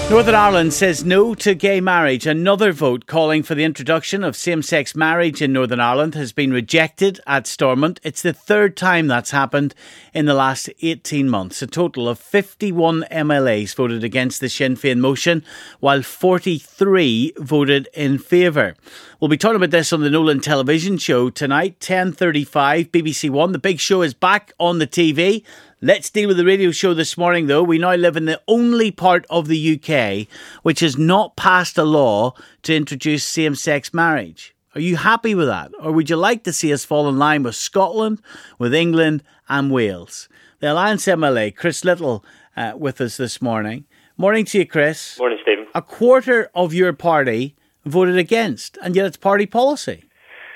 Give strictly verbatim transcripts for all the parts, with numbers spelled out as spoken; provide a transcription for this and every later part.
Northern Ireland says no to gay marriage. Another vote calling for the introduction of same-sex marriage in Northern Ireland has been rejected at Stormont. It's the third time that's happened in the last eighteen months. A total of fifty-one M L As voted against the Sinn Féin motion, while forty-three voted in favour. We'll be talking about this on the Nolan television show tonight, ten thirty-five, B B C One. The big show is back on the T V. Let's deal with the radio show this morning, though. We now live in the only part of the U K which has not passed a law to introduce same-sex marriage. Are you happy with that? Or would you like to see us fall in line with Scotland, with England and Wales? The Alliance M L A, Chris Little, uh, with us this morning. Morning to you, Chris. Morning, Stephen. A quarter of your party voted against, and yet it's party policy.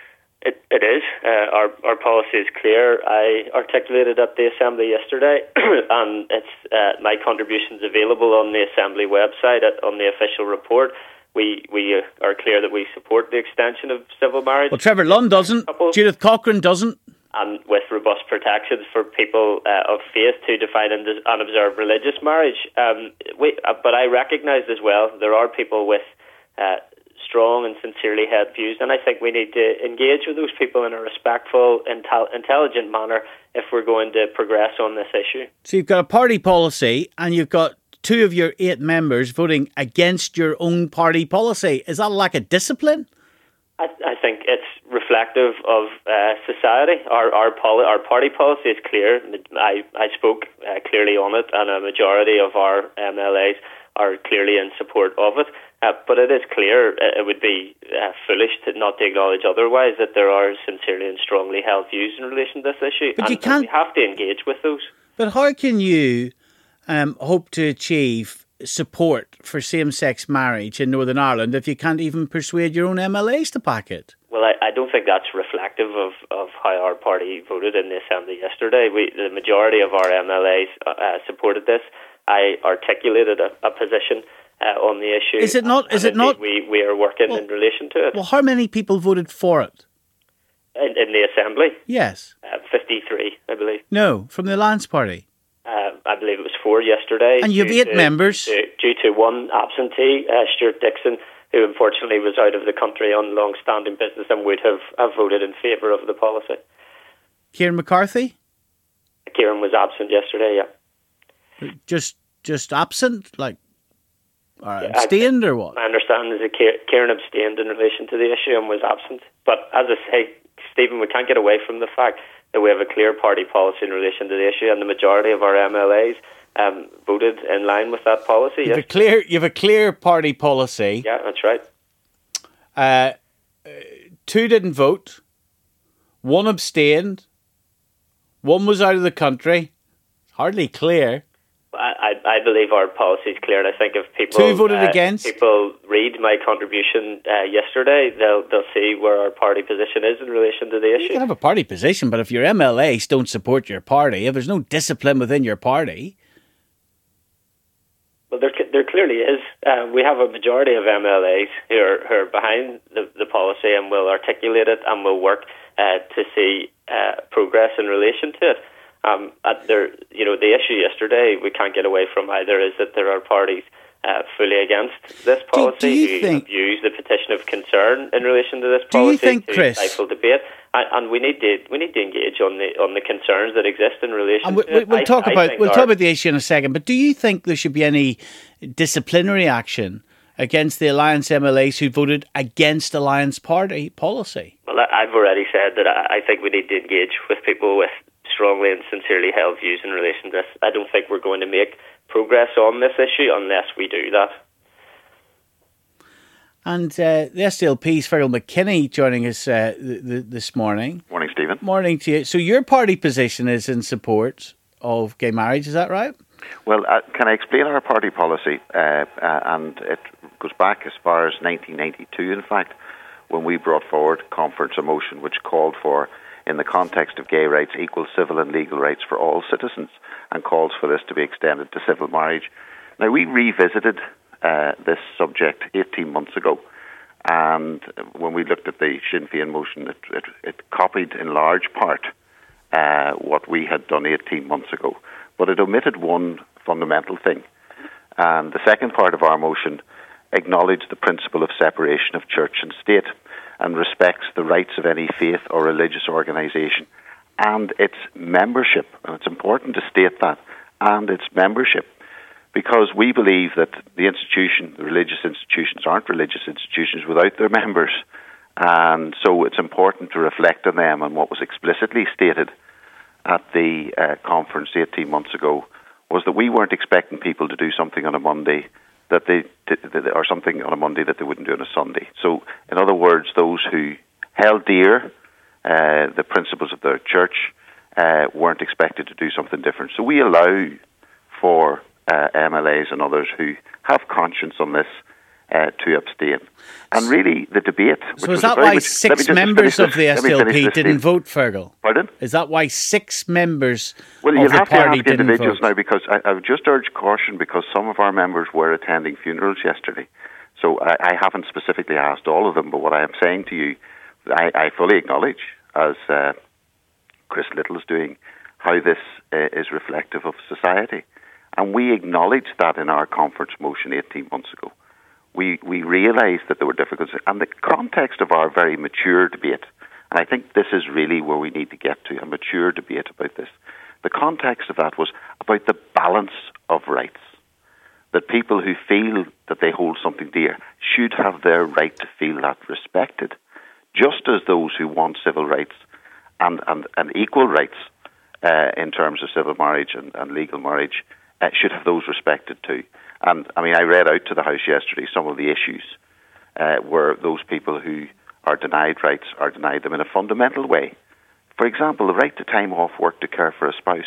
It, it is. Uh, our our policy is clear. I articulated at the Assembly yesterday, and it's uh, my contributions available on the Assembly website at, on the official report. We we are clear that we support the extension of civil marriage. Well, Trevor Lunn doesn't. Couples, Judith Cochrane doesn't. And with robust protections for people uh, of faith to define and unobserved religious marriage. Um, we, uh, but I recognise as well there are people with Uh, strong and sincerely held views, and I think we need to engage with those people in a respectful, intel- intelligent manner if we're going to progress on this issue. So you've got a party policy, and you've got two of your eight members voting against your own party policy. Is that a lack of discipline? I, I think it's reflective of uh, society. Our our, poli- our party policy is clear. I, I spoke uh, clearly on it, and a majority of our M L As are clearly in support of it. Uh, but it is clear uh, it would be uh, foolish to not to acknowledge otherwise that there are sincerely and strongly held views in relation to this issue. But and, you can't, and we have to engage with those. But how can you um, hope to achieve support for same-sex marriage in Northern Ireland if you can't even persuade your own M L As to back it? Well, I, I don't think that's reflective of, of how our party voted in the Assembly yesterday. We, the majority of our M L As uh, supported this. I articulated a, a position Uh, on the issue. Is it not? Is it not? We, we are working well, in relation to it. Well, how many people voted for it? In, in the Assembly? Yes. Uh, fifty-three, I believe. No, from the Alliance Party. Uh, I believe it was four yesterday. And you have eight to, members. Due to, due to one absentee, uh, Stuart Dixon, who unfortunately was out of the country on long-standing business and would have, have voted in favour of the policy. Kieran McCarthy? Kieran was absent yesterday, yeah. Just, just absent? Like, or yeah, abstained I, or what? My understanding is that Kieran abstained in relation to the issue and was absent. But as I say, Stephen, we can't get away from the fact that we have a clear party policy in relation to the issue, and the majority of our M L As um, voted in line with that policy. You have yes. a clear, you have a clear party policy. Yeah, that's right. Uh, two didn't vote. One abstained. One was out of the country. Hardly clear. I, I believe our policy is clear, and I think if people Two voted uh, against. people read my contribution uh, yesterday, they'll they'll see where our party position is in relation to the issue. You can have a party position, but if your M L As don't support your party, if there's no discipline within your party, well, there there clearly is. Uh, we have a majority of M L As who are, who are behind the, the policy and will articulate it and will work uh, to see uh, progress in relation to it. Um, at there, you know, the issue yesterday we can't get away from either is that there are parties uh, fully against this policy do, do you who think, abuse the petition of concern in relation to this do policy you think, to Chris, stifle debate, and, and we need to we need to engage on the on the concerns that exist in relation. And we, to we, it. we'll I, talk I about we'll our, talk about the issue in a second. But do you think there should be any disciplinary action against the Alliance M L As who voted against Alliance Party policy? Well, I've already said that I, I think we need to engage with people with strongly and sincerely held views in relation to this. I don't think we're going to make progress on this issue unless we do that. And uh, the S D L P's Fergal McKinney joining us uh, th- th- this morning. Morning, Stephen. Morning to you. So your party position is in support of gay marriage, is that right? Well, uh, can I explain our party policy? Uh, uh, and it goes back as far as nineteen ninety-two, in fact, when we brought forward conference a motion which called for, in the context of gay rights, equal civil and legal rights for all citizens, and calls for this to be extended to civil marriage. Now, we revisited uh, this subject eighteen months ago, and when we looked at the Sinn Féin motion, it, it, it copied in large part uh, what we had done eighteen months ago, but it omitted one fundamental thing, And the second part of our motion acknowledged the principle of separation of church and state and respects the rights of any faith or religious organisation and its membership. And it's important to state that, and its membership, because we believe that the institution, the religious institutions, aren't religious institutions without their members. And so it's important to reflect on them and what was explicitly stated at the uh, conference eighteen months ago was that we weren't expecting people to do something on a Monday that they or something on a Monday that they wouldn't do on a Sunday. So, in other words, those who held dear uh, the principles of their church uh, weren't expected to do something different. So we allow for uh, M L As and others who have conscience on this uh, to abstain. And really, the debate... So is that why very, six members of the S D L P didn't vote, Fergal? Pardon? Is that why six members well, of the party didn't vote? Well, you have to ask individuals now, because I, I would just urge caution, because some of our members were attending funerals yesterday. So I, I haven't specifically asked all of them, but what I am saying to you, I, I fully acknowledge, as uh, Chris Little's doing, how this uh, is reflective of society. And we acknowledged that in our conference motion eighteen months ago. We we realised that there were difficulties. And the context of our very mature debate, and I think this is really where we need to get to, a mature debate about this. The context of that was about the balance of rights. That people who feel that they hold something dear should have their right to feel that respected, just as those who want civil rights and, and, and equal rights uh, in terms of civil marriage and, and legal marriage uh, should have those respected too. And, I mean, I read out to the House yesterday some of the issues uh, where those people who are denied rights are denied them in a fundamental way. For example, the right to time off work to care for a spouse,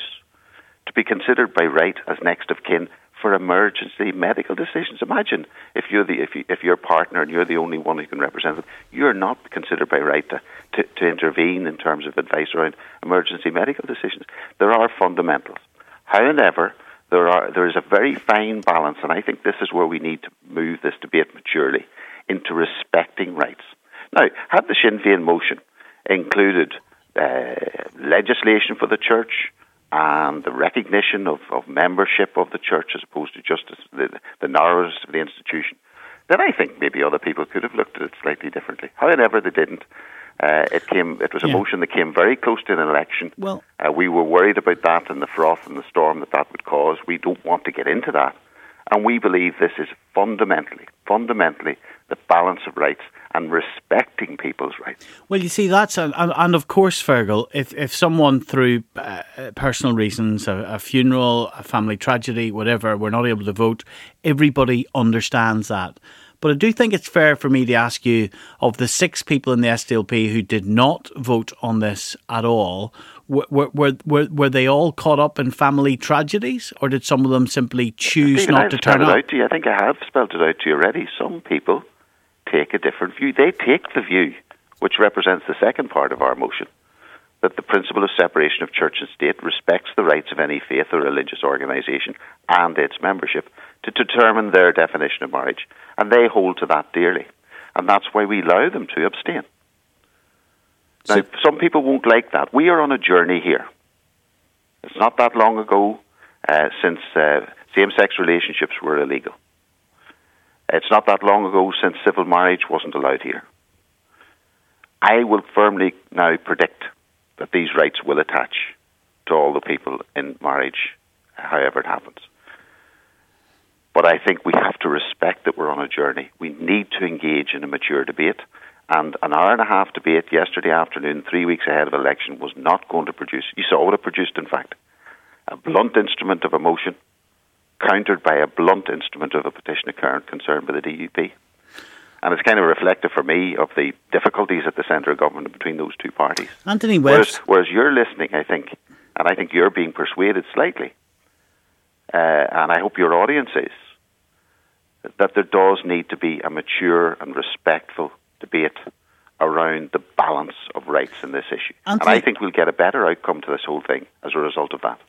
to be considered by right as next of kin for emergency medical decisions. Imagine if you're the if you, if your partner and you're the only one who can represent them, you're not considered by right to, to, to intervene in terms of advice around emergency medical decisions. There are fundamentals. However, there are there is a very fine balance, and I think this is where we need to move this debate maturely into respecting rights. Now, had the Sinn Féin motion included uh, legislation for the church and the recognition of, of membership of the church as opposed to just the, the narrowness of the institution, then I think maybe other people could have looked at it slightly differently. However, they didn't. Uh, it came. It was a yeah. motion that came very close to an election. Well, uh, we were worried about that and the froth and the storm that that would cause. We don't want to get into that. And we believe this is fundamentally, fundamentally the balance of rights and respecting people's rights. Well, you see, that's, a, and, and of course, Fergal, if, if someone through uh, personal reasons, a, a funeral, a family tragedy, whatever, we're not able to vote, everybody understands that. But I do think it's fair for me to ask you, of the six people in the S D L P who did not vote on this at all, were were were, were they all caught up in family tragedies, or did some of them simply choose Stephen, not I've to turn up? up? Out to you. I think I have spelled it out to you already. Some people take a different view. They take the view, which represents the second part of our motion, that the principle of separation of church and state respects the rights of any faith or religious organisation and its membership to determine their definition of marriage. And they hold to that dearly. And that's why we allow them to abstain. Now, so, some people won't like that. We are on a journey here. It's not that long ago uh, since uh, same-sex relationships were illegal. It's not that long ago since civil marriage wasn't allowed here. I will firmly now predict that these rights will attach to all the people in marriage, however it happens. But I think we have to respect that we're on a journey. We need to engage in a mature debate. And an hour and a half debate yesterday afternoon, three weeks ahead of election, was not going to produce, you saw what it produced, in fact, a blunt instrument of a motion countered by a blunt instrument of a petition of current concern by the D U P. And it's kind of reflective for me of the difficulties at the centre of government between those two parties. Anthony Webster. Whereas, whereas you're listening, I think, and I think you're being persuaded slightly, uh, and I hope your audience is, that there does need to be a mature and respectful debate around the balance of rights in this issue. Anthony, and I think we'll get a better outcome to this whole thing as a result of that.